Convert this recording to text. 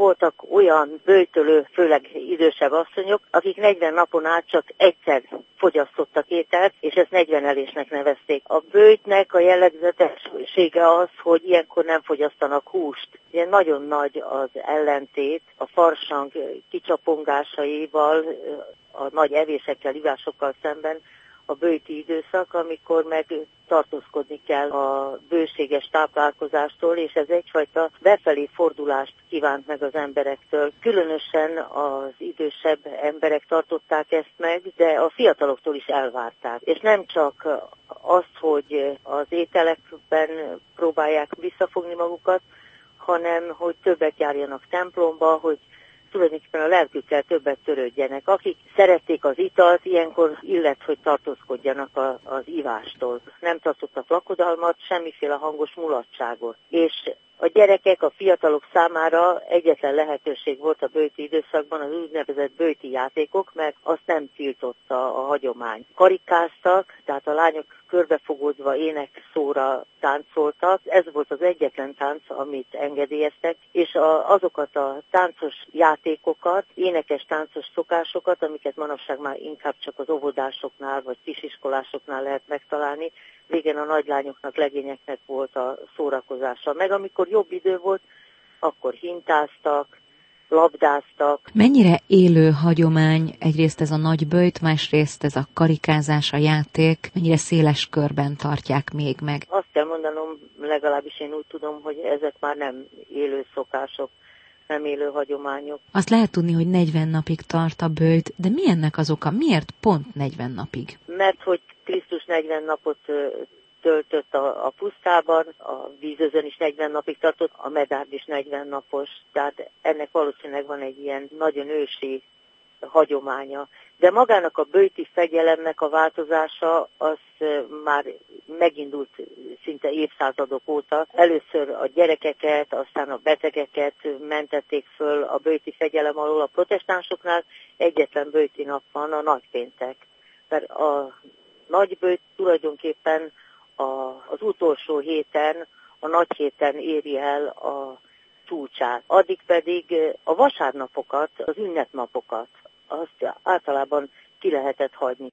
voltak olyan böjtölő, főleg idősebb asszonyok, akik 40 napon át csak egyszer fogyasztottak ételt, és ezt 40-elésnek nevezték. A böjtnek a jellegzetessége az, hogy ilyenkor nem fogyasztanak húst. Ilyen nagyon nagy az ellentét a farsang kicsapongásaival, a nagy evésekkel, ivásokkal szemben a böjti időszak, amikor meg tartózkodni kell a bőséges táplálkozástól, és ez egyfajta befelé fordulást kívánt meg az emberektől. Különösen az idősebb emberek tartották ezt meg, de a fiataloktól is elvárták. És nem csak azt, hogy az ételekben próbálják visszafogni magukat, hanem hogy többet járjanak templomba, hogy tulajdonképpen a lelkükkel többet törődjenek. Akik szerették az italt, ilyenkor illet, hogy tartózkodjanak az ivástól. Nem tartottak lakodalmat, semmiféle hangos mulatságot. És a gyerekek, a fiatalok számára egyetlen lehetőség volt a böjti időszakban az úgynevezett böjti játékok, mert azt nem tiltotta a hagyomány. Karikáztak, tehát a lányok körbefogódva énekszóra táncoltak. Ez volt az egyetlen tánc, amit engedélyeztek, és azokat a táncos játékokat, énekes táncos szokásokat, amiket manapság már inkább csak az óvodásoknál vagy kisiskolásoknál lehet megtalálni, régen a nagylányoknak, legényeknek volt a szórakozása. Meg amikor jobb idő volt, akkor hintáztak, labdáztak. Mennyire élő hagyomány egyrészt ez a nagyböjt, másrészt ez a karikázás, a játék, mennyire széles körben tartják még meg? Azt kell mondanom, legalábbis én úgy tudom, hogy ezek már nem élő szokások, nem élő hagyományok. Azt lehet tudni, hogy 40 napig tart a böjt, de mi ennek az oka? Miért pont 40 napig? Mert hogy Krisztus 40 napot töltött a pusztában, a vízözön is 40 napig tartott, a medárd is 40 napos, tehát ennek valószínűleg van egy ilyen nagyon ősi hagyománya. De magának a böjti fegyelemnek a változása az már megindult szinte évszázadok óta. Először a gyerekeket, aztán a betegeket mentették föl a böjti fegyelem alól. A protestánsoknál egyetlen böjti nap van, a nagypéntek. Mert a nagyböjt tulajdonképpen az utolsó héten, a nagy héten éri el a csúcsát. Addig pedig a vasárnapokat, az ünnepnapokat, azt általában ki lehetett hagyni.